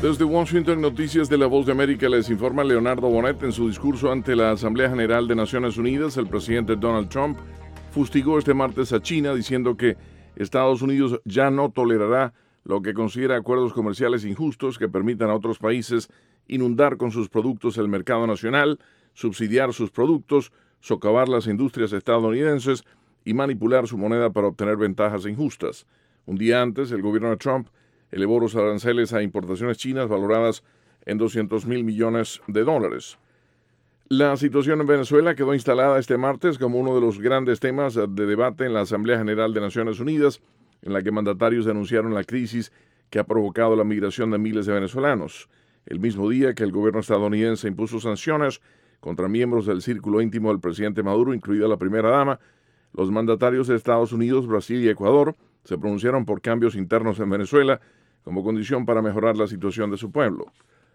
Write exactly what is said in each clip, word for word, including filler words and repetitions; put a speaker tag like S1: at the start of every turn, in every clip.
S1: Desde Washington, Noticias de la Voz de América, les informa Leonardo Bonet. En su discurso ante la Asamblea General de Naciones Unidas, el presidente Donald Trump fustigó este martes a China diciendo que Estados Unidos ya no tolerará lo que considera acuerdos comerciales injustos que permitan a otros países inundar con sus productos el mercado nacional, subsidiar sus productos, socavar las industrias estadounidenses y manipular su moneda para obtener ventajas injustas. Un día antes, el gobierno de Trump elevó los aranceles a importaciones chinas valoradas en doscientos mil millones de dólares. La situación en Venezuela quedó instalada este martes como uno de los grandes temas de debate en la Asamblea General de Naciones Unidas, en la que mandatarios denunciaron la crisis que ha provocado la migración de miles de venezolanos. El mismo día que el gobierno estadounidense impuso sanciones contra miembros del círculo íntimo del presidente Maduro, incluida la primera dama, los mandatarios de Estados Unidos, Brasil y Ecuador se pronunciaron por cambios internos en Venezuela como condición para mejorar la situación de su pueblo.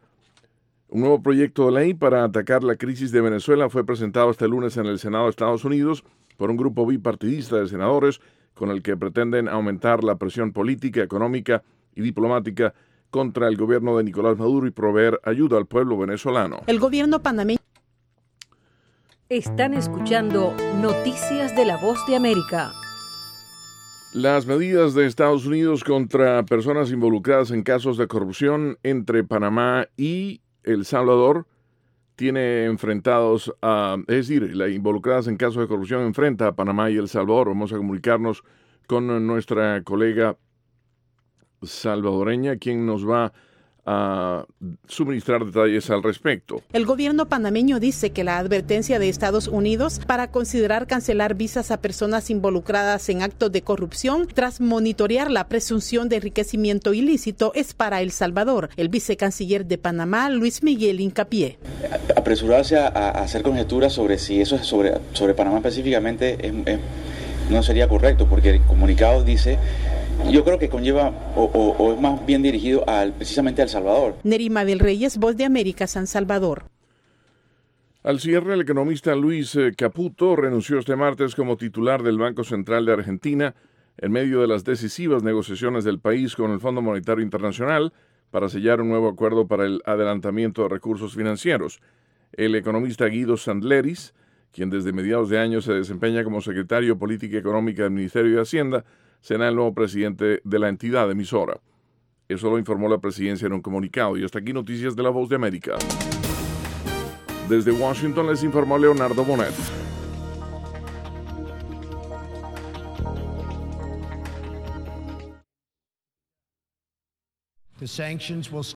S1: Un nuevo proyecto de ley para atacar la crisis de Venezuela fue presentado este lunes en el Senado de Estados Unidos por un grupo bipartidista de senadores con el que pretenden aumentar la presión política, económica y diplomática contra el gobierno de Nicolás Maduro y proveer ayuda al pueblo venezolano.
S2: El gobierno panameño.
S3: Están escuchando Noticias de la Voz de América.
S1: Las medidas de Estados Unidos contra personas involucradas en casos de corrupción entre Panamá y El Salvador tiene enfrentados a, es decir, las involucradas en casos de corrupción enfrenta a Panamá y El Salvador. Vamos a comunicarnos con nuestra colega salvadoreña, quien nos va a suministrar detalles al respecto.
S2: El gobierno panameño dice que la advertencia de Estados Unidos para considerar cancelar visas a personas involucradas en actos de corrupción tras monitorear la presunción de enriquecimiento ilícito es para El Salvador. El vicecanciller de Panamá, Luis Miguel Hincapié.
S4: Apresurarse a, a hacer conjeturas sobre si eso es sobre, sobre Panamá específicamente es, es, no sería correcto, porque el comunicado dice... Yo creo que conlleva o, o, o es más bien dirigido al, precisamente a El Salvador.
S2: Neri Mabel Reyes, Voz de América, San Salvador.
S1: Al cierre, el economista Luis Caputo renunció este martes como titular del Banco Central de Argentina en medio de las decisivas negociaciones del país con el Fondo Monetario Internacional para sellar un nuevo acuerdo para el adelantamiento de recursos financieros. El economista Guido Sandleris, quien desde mediados de año se desempeña como secretario de Política Económica del Ministerio de Hacienda, será el nuevo presidente de la entidad emisora. Eso lo informó la presidencia en un comunicado. Y hasta aquí Noticias de la Voz de América. Desde Washington les informó Leonardo Bonet.
S5: The sanctions will